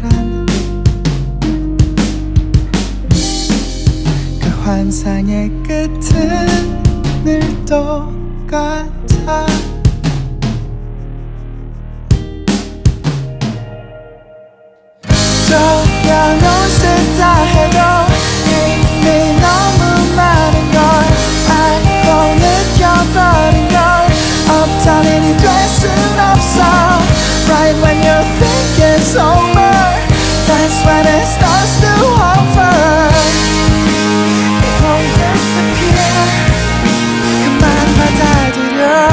거란 그 환상의 끝은 늘 똑같아. 돌려놓을 수 있다 해도 이미 너무 많은 걸 알고 느껴버린 걸 없던 일이 될 순 없어. Right when you think it's over, that's when it starts to over. It won't disappear. 그만 받아들여.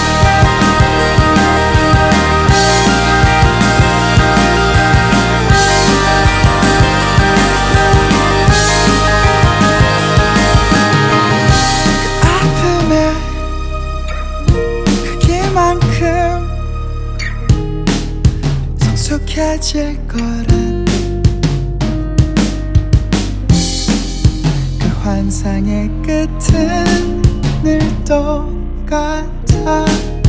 만큼 성숙해질 거란 그 환상의 끝은 늘 똑같아.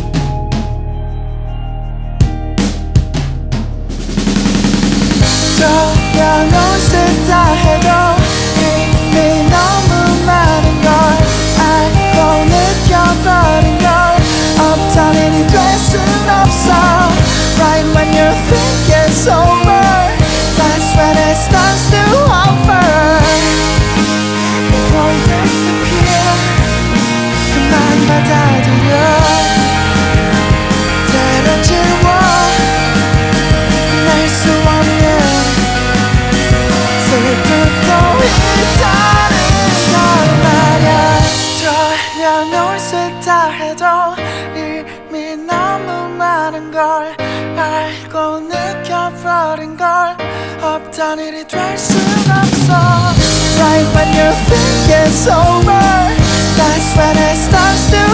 돌려놓을 수 있다 해도 이미 너무 많은 걸 알고 느껴버린 걸 없던 일이 될 순 없어. Right when you think it's over, that's when it starts to over. It won't disappear. 그만 받아들여. 때론 지워 낼 수 없는 슬픔도 있다는 걸 말야. 돌려놓을 수 있다 해도 이미 너무 많은 걸 알고 느껴버린 걸 없던 일이 될 순 없어. Right when you think it's over, that's when it starts to